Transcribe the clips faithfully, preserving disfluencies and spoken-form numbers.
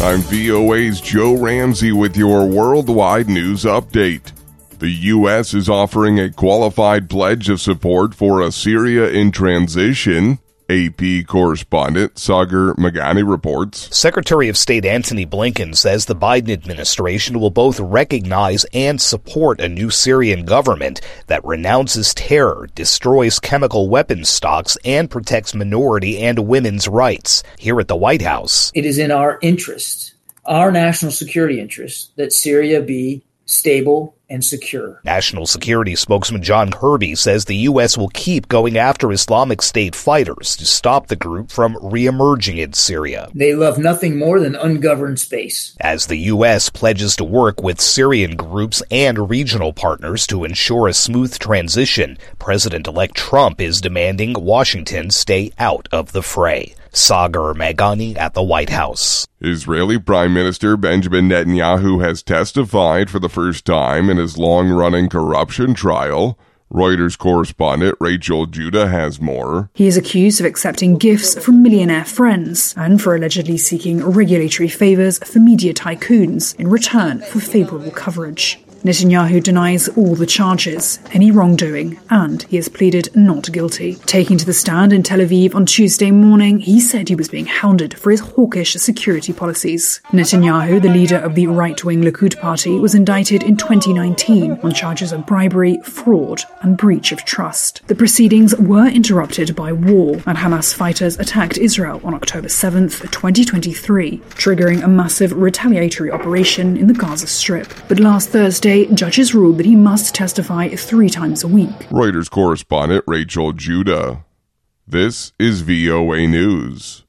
I'm V O A's Joe Ramsey with your worldwide news update. The U S is offering a qualified pledge of support for a Syria in transition. A P correspondent Sagar Meghani reports. Secretary of State Antony Blinken says the Biden administration will both recognize and support a new Syrian government that renounces terror, destroys chemical weapons stocks, and protects minority and women's rights. Here at the White House, it is in our interest, our national security interest, that Syria be stable and secure. National Security spokesman John Kirby says the U S will keep going after Islamic State fighters to stop the group from re-emerging in Syria. They love nothing more than ungoverned space. As the U S pledges to work with Syrian groups and regional partners to ensure a smooth transition, President-elect Trump is demanding Washington stay out of the fray. Sagar Meghani at the White House. Israeli Prime Minister Benjamin Netanyahu has testified for the first time in his long-running corruption trial. Reuters correspondent Rachel Judah has more. He is accused of accepting gifts from millionaire friends and for allegedly seeking regulatory favors for media tycoons in return for favorable coverage. Netanyahu denies all the charges, any wrongdoing, and he has pleaded not guilty. Taking to the stand in Tel Aviv on Tuesday morning, he said he was being hounded for his hawkish security policies. Netanyahu, the leader of the right-wing Likud party, was indicted in twenty nineteen on charges of bribery, fraud, and breach of trust. The proceedings were interrupted by war, and Hamas fighters attacked Israel on October seventh, twenty twenty-three, triggering a massive retaliatory operation in the Gaza Strip. But last Thursday, judges ruled that he must testify three times a week. Reuters correspondent Rachel Judah. This is V O A News.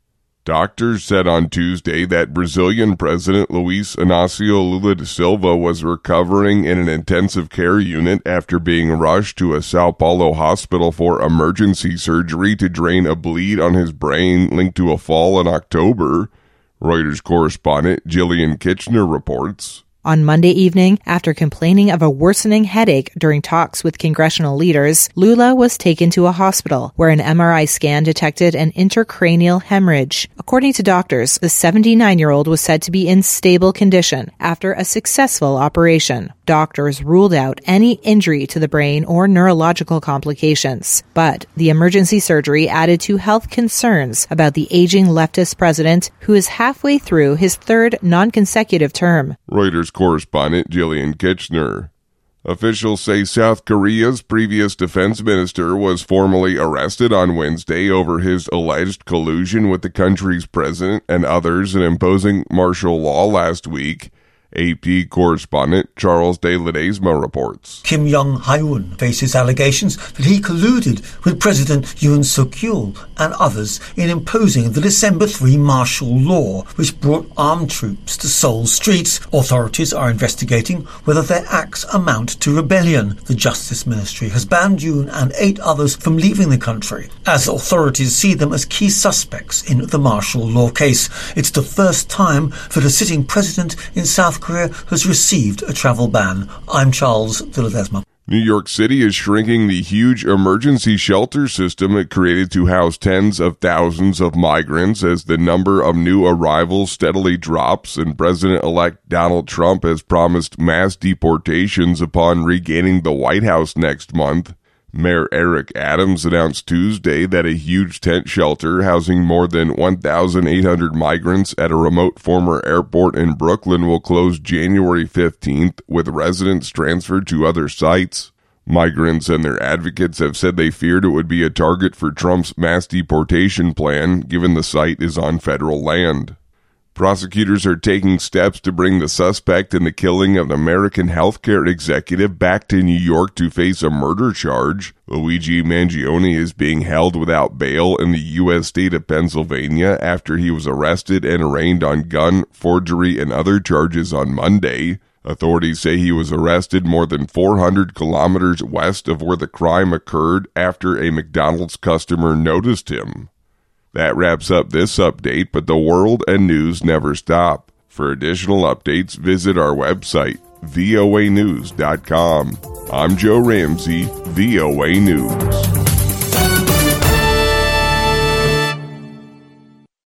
Doctors said on Tuesday that Brazilian President Luiz Inácio Lula da Silva was recovering in an intensive care unit after being rushed to a Sao Paulo hospital for emergency surgery to drain a bleed on his brain linked to a fall in October. Reuters correspondent Jillian Kitchener reports. On Monday evening, after complaining of a worsening headache during talks with congressional leaders, Lula was taken to a hospital where an M R I scan detected an intracranial hemorrhage. According to doctors, the seventy-nine-year-old was said to be in stable condition after a successful operation. Doctors ruled out any injury to the brain or neurological complications. But the emergency surgery added to health concerns about the aging leftist president who is halfway through his third non-consecutive term. Reuters correspondent Jillian Kitchener. Officials say South Korea's previous defense minister was formally arrested on Wednesday over his alleged collusion with the country's president and others in imposing martial law last week. A P correspondent Charles de Ledesma reports. Kim Jong-hyun faces allegations that he colluded with President Yoon Suk-yeol and others in imposing the December third martial law, which brought armed troops to Seoul's streets. Authorities are investigating whether their acts amount to rebellion. The Justice Ministry has banned Yoon and eight others from leaving the country, as authorities see them as key suspects in the martial law case. It's the first time that a sitting president in South Korea has received a travel ban. I'm Charles de Ledesma. New York City is shrinking the huge emergency shelter system it created to house tens of thousands of migrants as the number of new arrivals steadily drops, and President-elect Donald Trump has promised mass deportations upon regaining the White House next month. Mayor Eric Adams announced Tuesday that a huge tent shelter housing more than one thousand eight hundred migrants at a remote former airport in Brooklyn will close January fifteenth, with residents transferred to other sites. Migrants and their advocates have said they feared it would be a target for Trump's mass deportation plan, given the site is on federal land. Prosecutors are taking steps to bring the suspect in the killing of the American healthcare executive back to New York to face a murder charge. Luigi Mangione is being held without bail in the U S state of Pennsylvania after he was arrested and arraigned on gun, forgery, and other charges on Monday. Authorities say he was arrested more than four hundred kilometers west of where the crime occurred after a McDonald's customer noticed him. That wraps up this update, but the world and news never stop. For additional updates, visit our website, V O A news dot com. I'm Joe Ramsey, V O A News.